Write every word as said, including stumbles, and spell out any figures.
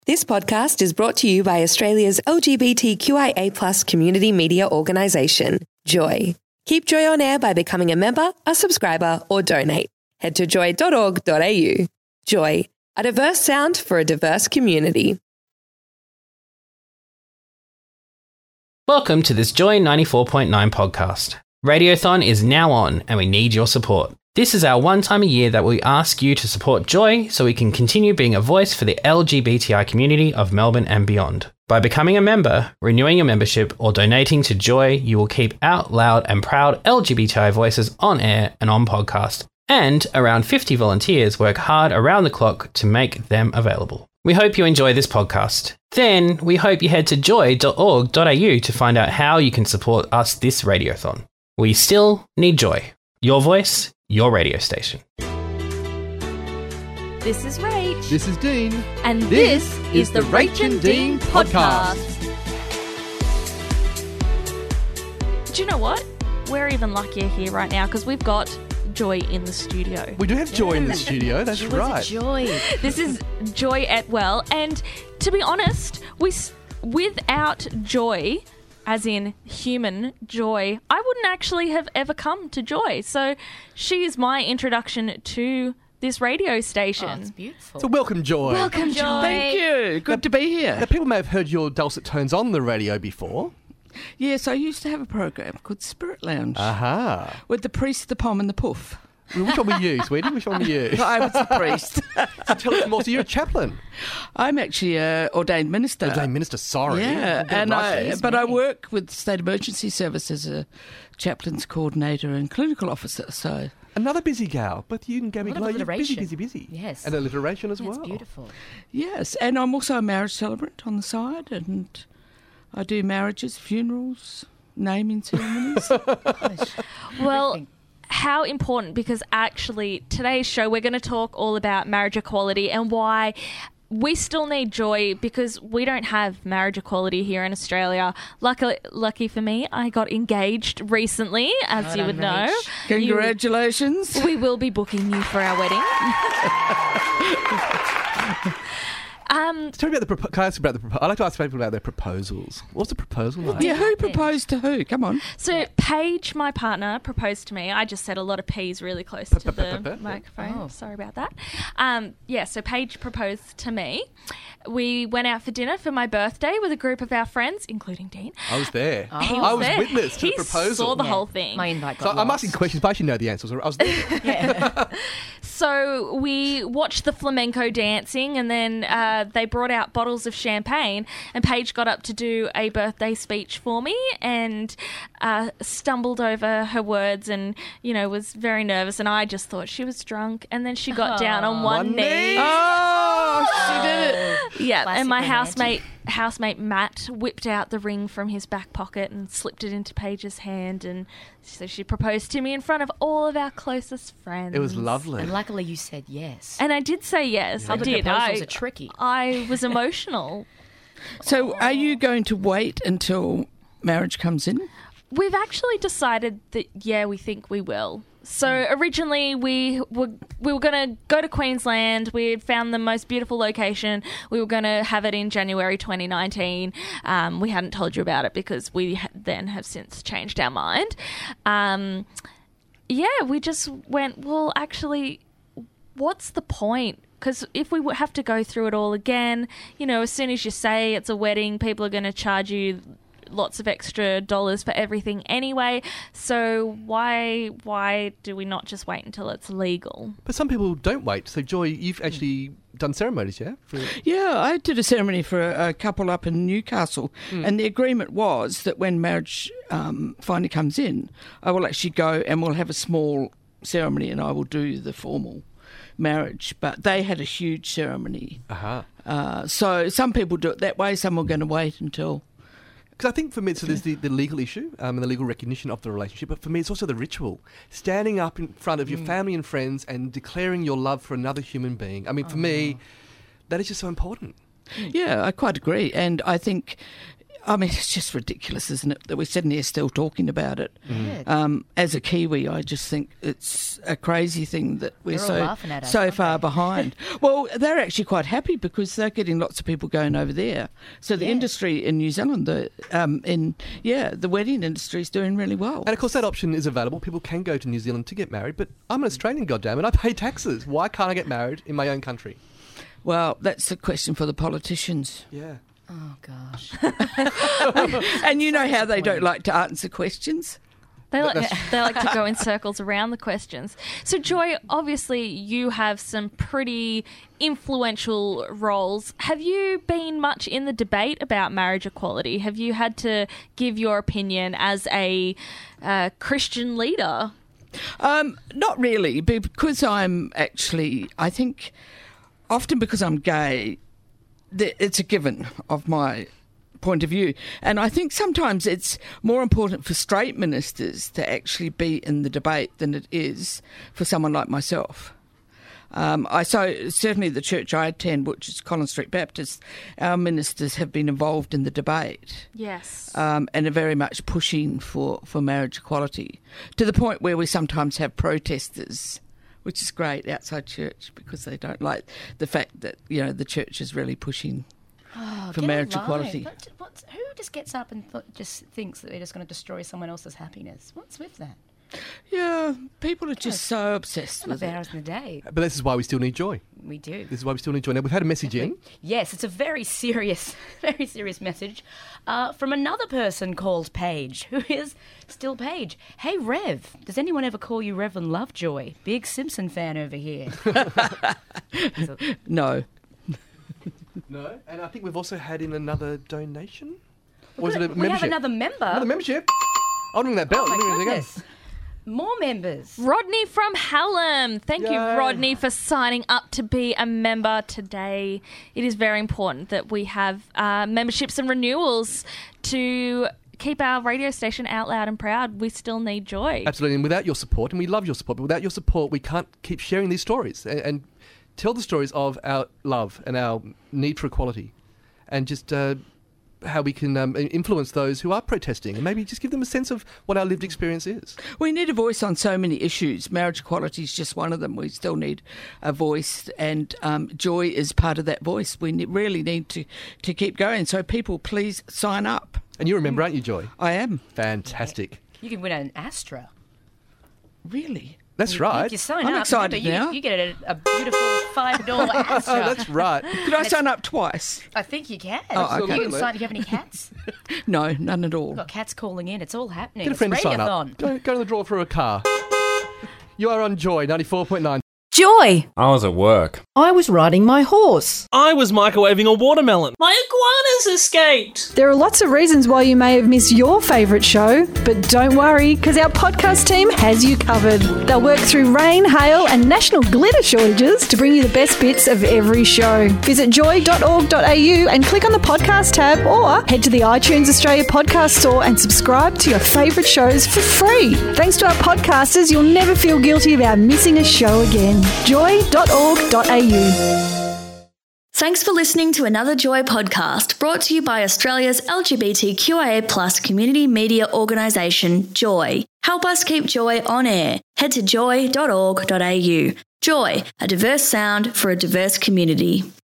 This podcast is brought to you by Australia's L G B T Q I A plus community media organisation, Joy. Keep Joy on air by becoming a member, a subscriber or donate. Head to joy dot org dot a u. Joy, a diverse sound for a diverse community. Welcome to this Joy ninety-four point nine podcast. Radiothon is now on and we need your support. This is our one time a year that we ask you to support Joy so we can continue being a voice for the L G B T I community of Melbourne and beyond. By becoming a member, renewing your membership or donating to Joy, you will keep out loud and proud L G B T I voices on air and on podcast. And around fifty volunteers work hard around the clock to make them available. We hope you enjoy this podcast. Then we hope you head to joy dot org dot a u to find out how you can support us this radiothon. We still need Joy. Your voice, your radio station. This is Rach. This is Dean. And this, this is the Rach and Dean podcast. Do you know what? We're even luckier here right now because we've got Joy in the studio. We do have Joy in the studio, that's right. Joy. This is Joy Atwell. And to be honest, we without Joy, as in human Joy, I wouldn't actually have ever come to Joy. So she is my introduction to this radio station. Oh, it's beautiful. So welcome, Joy. Welcome, Joy. Thank you. Good to be here. Now, people may have heard your dulcet tones on the radio before. Yes, I used to have a program called Spirit Lounge Aha. with the priest, the pom and the poof. Which one were you, sweetie? Which one were you? I was the priest. So tell us more. So you're a chaplain. I'm actually an ordained minister. Ordained minister, sorry. Yeah, We'll and right I, there. but I work with State Emergency Service as a chaplains coordinator and clinical officer. So Another busy gal, but you and Gabby A lot Glow, of you're busy, alliteration. busy, busy. Yes. And alliteration as That's well. beautiful. yes, and I'm also a marriage celebrant on the side, and I do marriages, funerals, naming ceremonies. Well, Everything. how important, because actually today's show we're going to talk all about marriage equality and why we still need Joy, because we don't have marriage equality here in Australia. Luckily, lucky for me, I got engaged recently, as Well you would done, know. Rach. Congratulations. You- we will be booking you for our wedding. um, Tell me about the propo- can I ask about the propo- I like to ask people about their proposals. What's the proposal like? Yeah, who proposed to who? Come on. so Paige, my partner, proposed to me. I just said a lot of P's really close to the microphone. Oh. Sorry about that. Um, yeah, so Paige proposed to me. We went out for dinner for my birthday with a group of our friends, including Dean. I was there. He I was there. witness to he the proposal. saw the Yeah, whole thing. My invite So got I'm lost. asking questions, but I actually know the answers. I was there. Yeah. So we watched the flamenco dancing, and then uh, they brought out bottles of champagne, and Paige got up to do a birthday speech for me and uh, stumbled over her words and, you know, was very nervous, and I just thought she was drunk, and then she got down on one, One knee. knee? Oh, she did it. Yeah, Classic and my romantic. housemate housemate Matt whipped out the ring from his back pocket and slipped it into Paige's hand, and so she proposed to me in front of all of our closest friends. It was lovely. And luckily you said yes. And I did say yes. I Public did. proposals I, are tricky. I was emotional. So are you going to wait until marriage comes in? We've actually decided that, yeah, we think we will. So originally we were we were going to go to Queensland. We had found the most beautiful location. We were going to have it in January twenty nineteen. Um, we hadn't told you about it because we ha- then have since changed our mind. Um, yeah, we just went, well, actually, what's the point? Because if we w- have to go through it all again, you know, as soon as you say it's a wedding, people are going to charge you lots of extra dollars for everything anyway. So why why do we not just wait until it's legal? But some people don't wait. So, Joy, you've actually done ceremonies, yeah? For- Yeah, I did a ceremony for a, a couple up in Newcastle, and the agreement was that when marriage um, finally comes in, I will actually go and we'll have a small ceremony and I will do the formal marriage. But they had a huge ceremony. Aha. Uh, so some people do it that way, some are going to wait until... Because I think for me, so there's the, the legal issue um, and the legal recognition of the relationship, but for me, it's also the ritual. Standing up in front of your family and friends and declaring your love for another human being. I mean, for me, that is just so important. Yeah, I quite agree. And I think I mean, it's just ridiculous, isn't it, that we're sitting here still talking about it. Mm. Um, as a Kiwi, I just think it's a crazy thing that we're They're all so laughing at us, so aren't far they? behind. Well, they're actually quite happy because they're getting lots of people going over there. So the Yeah. industry in New Zealand, the um, in yeah, the wedding industry is doing really well. And of course, that option is available. People can go to New Zealand to get married, but I'm an Australian, goddammit. I pay taxes. Why can't I get married in my own country? Well, that's a question for the politicians. Yeah. Oh, gosh. And you know how they don't like to answer questions. They like, That's- they like to go in circles around the questions. So, Joy, obviously you have some pretty influential roles. Have you been much in the debate about marriage equality? Have you had to give your opinion as a uh, Christian leader? Um, not really, because I'm actually, I think, often because I'm gay, th- it's a given of my point of view. And I think sometimes it's more important for straight ministers to actually be in the debate than it is for someone like myself. Um, I so certainly the church I attend, which is Collins Street Baptist, our ministers have been involved in the debate. Yes. Um, and are very much pushing for, for marriage equality, to the point where we sometimes have protesters, which is great, outside church, because they don't like the fact that, you know, the church is really pushing Oh, for get marriage alive. equality. What, what, who just gets up and th- just thinks that they're just going to destroy someone else's happiness? What's with that? Yeah, people are just so obsessed Some with of it. hours in the day. But this is why we still need joy. We do. This is why we still need joy. Now, we've had a message in. Yes, it's a very serious, very serious message uh, from another person called Paige, who is still Paige. Hey, Rev, does anyone ever call you Reverend Lovejoy? Big Simpson fan over here. So- No. No. And I think we've also had in another donation. Or is it a we membership? have another member. Another membership. I'll ring that bell. Oh, my Ring it again. goodness. More members. Rodney from Hallam. Thank you, Yay. Rodney, for signing up to be a member today. It is very important that we have uh, memberships and renewals to keep our radio station out loud and proud. We still need joy. Absolutely. And without your support, and we love your support, but without your support, we can't keep sharing these stories and, and tell the stories of our love and our need for equality, and just uh, how we can um, influence those who are protesting, and maybe just give them a sense of what our lived experience is. We need a voice on so many issues. Marriage equality is just one of them. We still need a voice, and um, joy is part of that voice. We ne- really need to, to keep going. So people, please sign up. And you remember, aren't you, Joy? I am. Fantastic. You can win an Astra. Really? That's If right. you sign I'm up, excited remember, now. You, you get a, a beautiful five dollar Astra. Oh, that's right. Could I sign up twice? I think you can. Oh, okay. You can sign. Do you have any cats? No, none at all. We've got cats calling in. It's all happening. Get a friend to it's sign up. Radiothon. Go, go to the draw for a car. You are on Joy ninety-four point nine. Joy! I was at work. I was riding my horse. I was microwaving a watermelon. My iguanas escaped. There are lots of reasons why you may have missed your favourite show, but don't worry, because our podcast team has you covered. They'll work through rain, hail, and national glitter shortages to bring you the best bits of every show. Visit joy dot org dot a u and click on the podcast tab, or head to the iTunes Australia podcast store and subscribe to your favourite shows for free. Thanks to our podcasters, you'll never feel guilty about missing a show again. joy dot org dot a u. Thanks for listening to another Joy podcast brought to you by Australia's L G B T Q I A plus community media organisation, Joy. Help us keep Joy on air. Head to joy dot org dot a u. Joy, a diverse sound for a diverse community.